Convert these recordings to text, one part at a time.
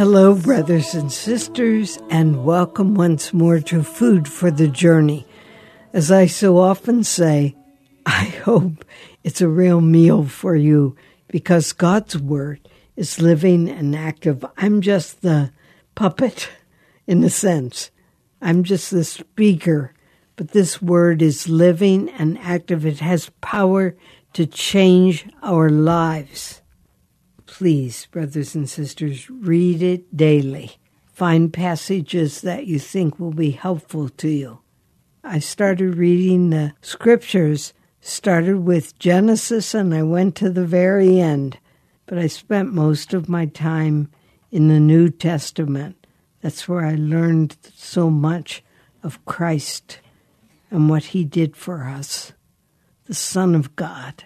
Hello, brothers and sisters, and welcome once more to Food for the Journey. As I so often say, I hope it's a real meal for you because God's Word is living and active. I'm just the puppet, in a sense. I'm just the speaker, but this Word is living and active. It has power to change our lives. Please, brothers and sisters, read it daily. Find passages that you think will be helpful to you. I started reading the scriptures, started with Genesis, and I went to the very end. But I spent most of my time in the New Testament. That's where I learned so much of Christ and what he did for us, the Son of God.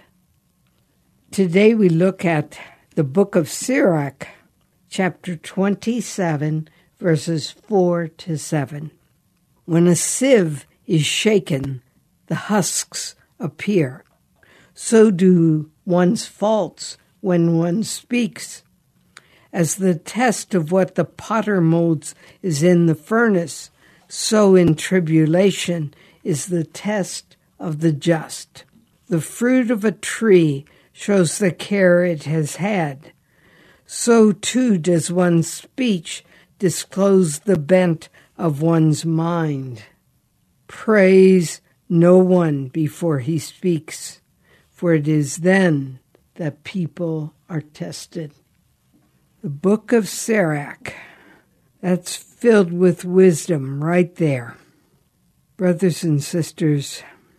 Today we look at the book of Sirach, chapter 27, verses 4 to 7. When a sieve is shaken, the husks appear. So do one's faults when one speaks. As the test of what the potter molds is in the furnace, so in tribulation is the test of the just. The fruit of a tree shows the care it has had. So too does one's speech disclose the bent of one's mind. Praise no one before he speaks, for it is then that people are tested. The book of Sirach, that's filled with wisdom right there. Brothers and sisters,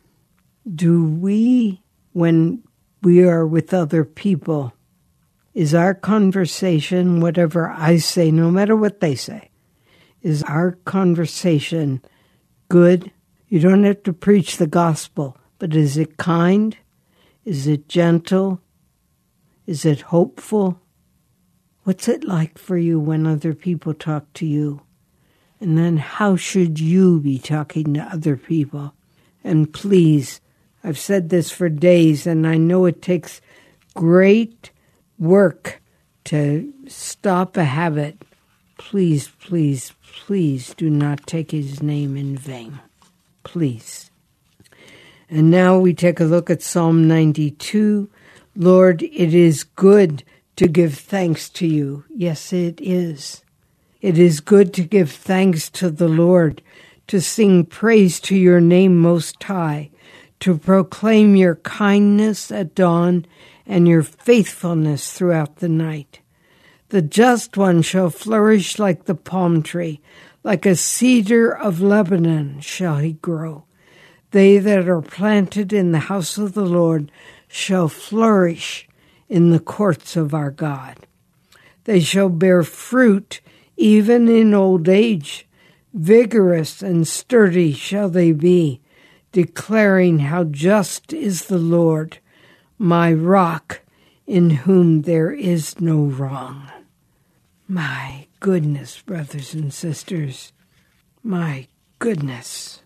do we, when we are with other people, is our conversation, whatever I say, no matter what they say, is our conversation good? You don't have to preach the gospel, but is it kind? Is it gentle? Is it hopeful? What's it like for you when other people talk to you? And then how should you be talking to other people? And please, I've said this for days, and I know it takes great work to stop a habit. Please, please, please do not take his name in vain. Please. And now we take a look at Psalm 92. Lord, it is good to give thanks to you. Yes, it is. It is good to give thanks to the Lord, to sing praise to your name most high, to proclaim your kindness at dawn and your faithfulness throughout the night. The just one shall flourish like the palm tree, like a cedar of Lebanon shall he grow. They that are planted in the house of the Lord shall flourish in the courts of our God. They shall bear fruit even in old age. Vigorous and sturdy shall they be, declaring how just is the Lord, my rock, in whom there is no wrong. My goodness, brothers and sisters, my goodness.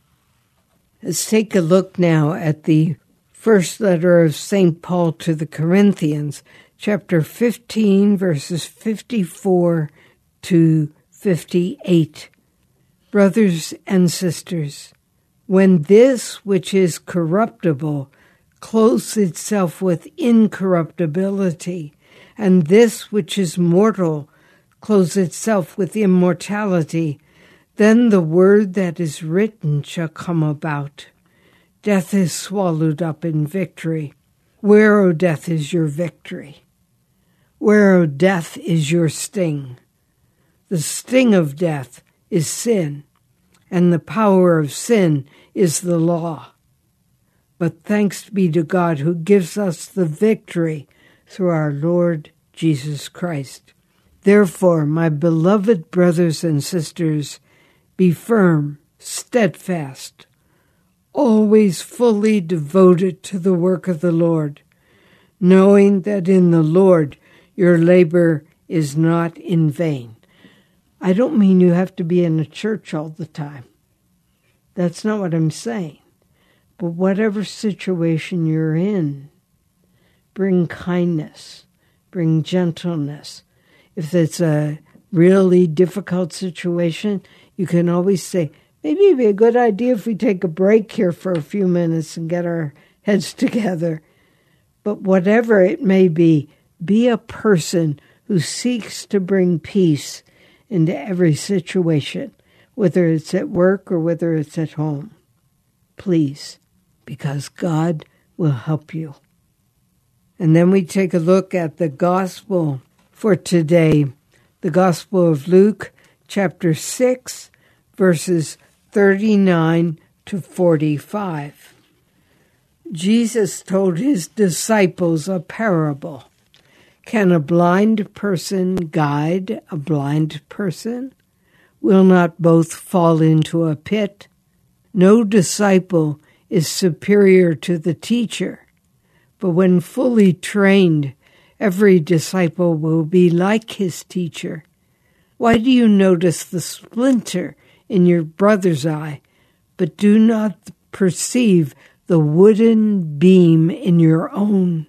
Let's take a look now at the first letter of St. Paul to the Corinthians, chapter 15, verses 54 to 58. Brothers and sisters, when this which is corruptible clothes itself with incorruptibility, and this which is mortal clothes itself with immortality, then the word that is written shall come about. Death is swallowed up in victory. Where, O death, is your victory? Where, O death, is your sting? The sting of death is sin, and the power of sin is the law. But thanks be to God who gives us the victory through our Lord Jesus Christ. Therefore, my beloved brothers and sisters, be firm, steadfast, always fully devoted to the work of the Lord, knowing that in the Lord your labor is not in vain. I don't mean you have to be in a church all the time. That's not what I'm saying. But whatever situation you're in, bring kindness, bring gentleness. If it's a really difficult situation, you can always say, maybe it'd be a good idea if we take a break here for a few minutes and get our heads together. But whatever it may be a person who seeks to bring peace into every situation, whether it's at work or whether it's at home. Please, because God will help you. And then we take a look at the gospel for today, the Gospel of Luke, chapter 6, verses 39 to 45. Jesus told his disciples a parable. Can a blind person guide a blind person? Will not both fall into a pit? No disciple is superior to the teacher, but when fully trained, every disciple will be like his teacher. Why do you notice the splinter in your brother's eye, but do not perceive the wooden beam in your own?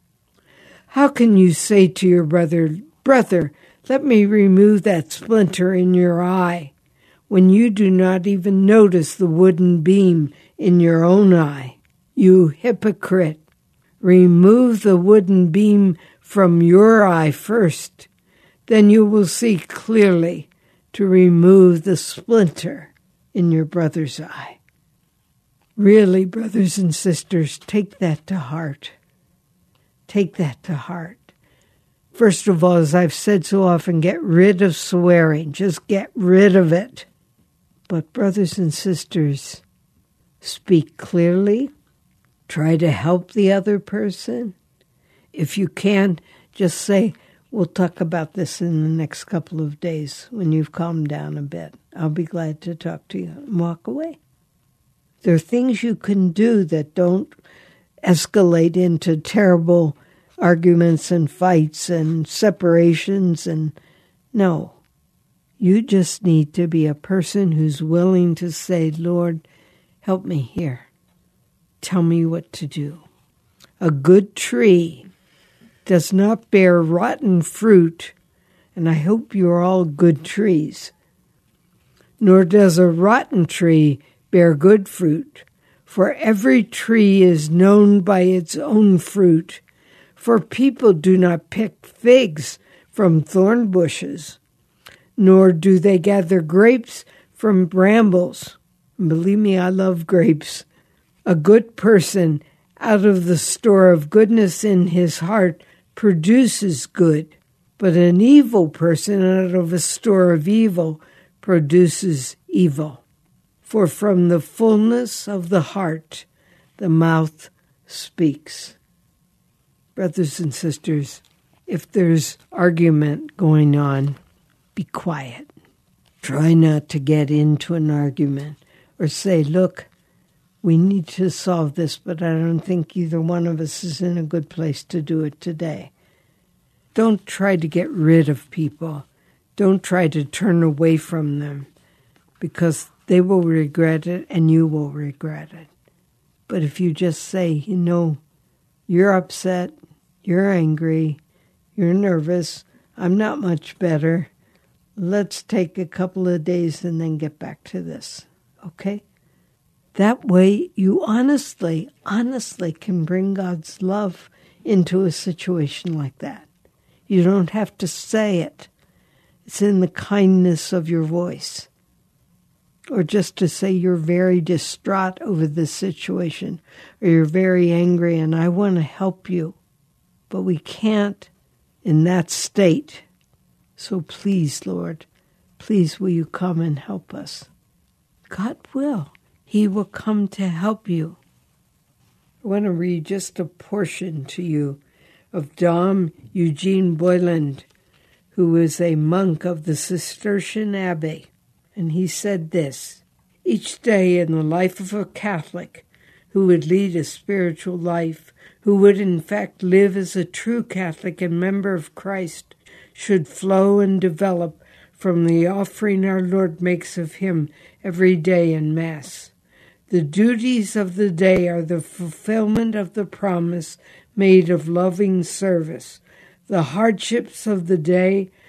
How can you say to your brother, "Brother, let me remove that splinter in your eye," when you do not even notice the wooden beam in your own eye? You hypocrite! Remove the wooden beam from your eye first, then you will see clearly to remove the splinter in your brother's eye. Really, brothers and sisters, take that to heart. Take that to heart. First of all, as I've said so often, get rid of swearing. Just get rid of it. But brothers and sisters, speak clearly. Try to help the other person. If you can, just say, we'll talk about this in the next couple of days when you've calmed down a bit. I'll be glad to talk to you, and walk away. There are things you can do that don't escalate into terrible arguments and fights and separations. And no, you just need to be a person who's willing to say, Lord, help me here. Tell me what to do. A good tree does not bear rotten fruit, and I hope you're all good trees. Nor does a rotten tree bear good fruit, for every tree is known by its own fruit. For people do not pick figs from thorn bushes, nor do they gather grapes from brambles. Believe me, I love grapes. A good person out of the store of goodness in his heart produces good, but an evil person out of a store of evil produces evil. For from the fullness of the heart, the mouth speaks. Brothers and sisters, if there's argument going on, be quiet. Try not to get into an argument or say, look, we need to solve this, but I don't think either one of us is in a good place to do it today. Don't try to get rid of people. Don't try to turn away from them, because they will regret it and you will regret it. But if you just say, you're upset, you're angry, you're nervous, I'm not much better, let's take a couple of days and then get back to this, okay? That way you honestly can bring God's love into a situation like that. You don't have to say it. It's in the kindness of your voice. Or just to say you're very distraught over this situation, or you're very angry and I want to help you, but we can't in that state. So please, Lord, please will you come and help us? God will. He will come to help you. I want to read just a portion to you of Dom Eugene Boyland, who was a monk of the Cistercian Abbey. And he said this: each day in the life of a Catholic who would lead a spiritual life, who would in fact live as a true Catholic and member of Christ, should flow and develop from the offering our Lord makes of him every day in Mass. The duties of the day are the fulfillment of the promise made of loving service. The hardships of the day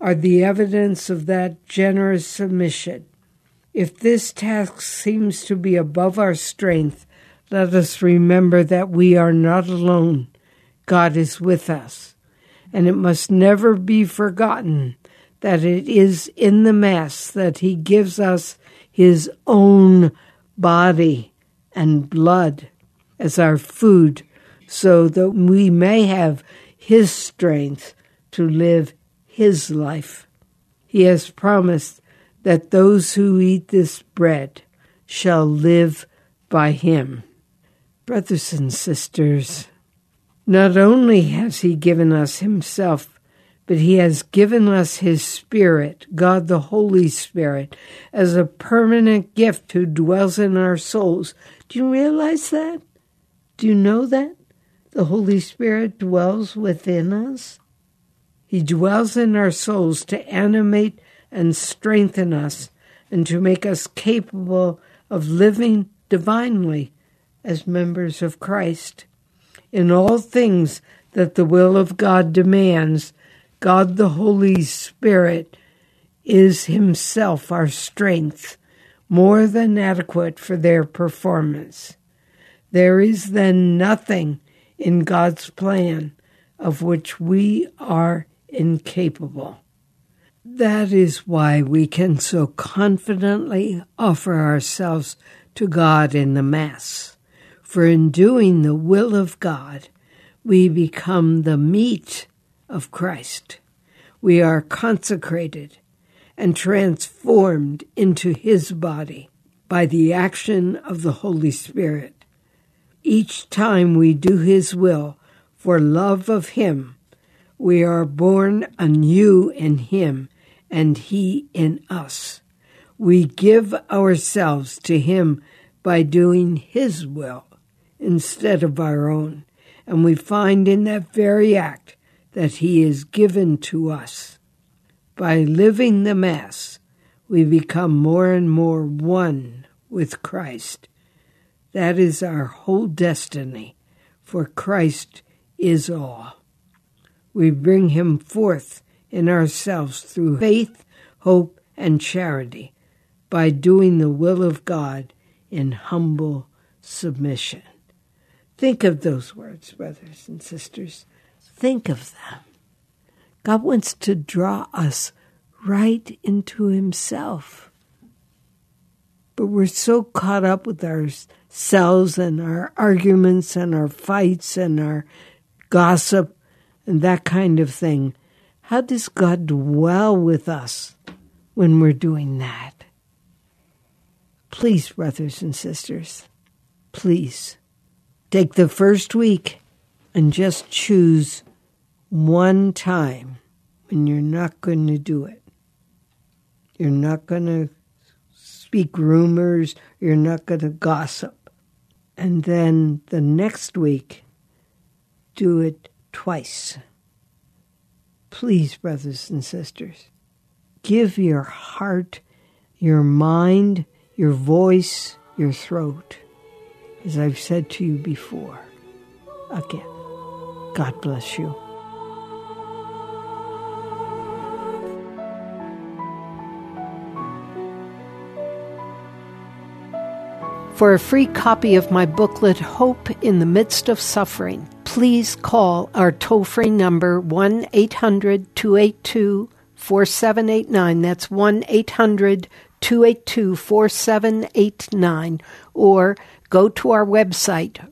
are the evidence of that generous submission. If this task seems to be above our strength, let us remember that we are not alone. God is with us. And it must never be forgotten that it is in the Mass that he gives us his own body and blood as our food, so that we may have his strength to live his life. He has promised that those who eat this bread shall live by him. Brothers and sisters, not only has he given us himself, but he has given us his Spirit, God the Holy Spirit, as a permanent gift who dwells in our souls. Do you realize that? Do you know that? The Holy Spirit dwells within us. He dwells in our souls to animate and strengthen us and to make us capable of living divinely as members of Christ. In all things that the will of God demands, God the Holy Spirit is himself our strength, more than adequate for their performance. There is then nothing in God's plan of which we are incapable. That is why we can so confidently offer ourselves to God in the Mass. For in doing the will of God, we become the meat of Christ. We are consecrated and transformed into his body by the action of the Holy Spirit. Each time we do his will for love of him, we are born anew in him and he in us. We give ourselves to him by doing his will instead of our own, and we find in that very act that he is given to us. By living the Mass, we become more and more one with Christ. That is our whole destiny, for Christ is all. We bring him forth in ourselves through faith, hope, and charity, by doing the will of God in humble submission. Think of those words, brothers and sisters. Think of them. God wants to draw us right into himself. But we're so caught up with ourselves and our arguments and our fights and our gossip and that kind of thing. How does God dwell with us when we're doing that? Please, brothers and sisters, please take the first week and just choose one time when you're not going to do it. You're not going to speak rumors. You're not going to gossip. And then the next week, do it twice. Please, brothers and sisters, give your heart, your mind, your voice, your throat, as I've said to you before. Again, God bless you. For a free copy of my booklet, Hope in the Midst of Suffering, please call our toll-free number 1-800-282-4789. That's 1-800-282-4789. Or go to our website,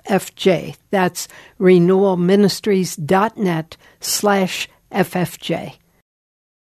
renewalministries.net/FFJ. That's renewalministries.net/FFJ.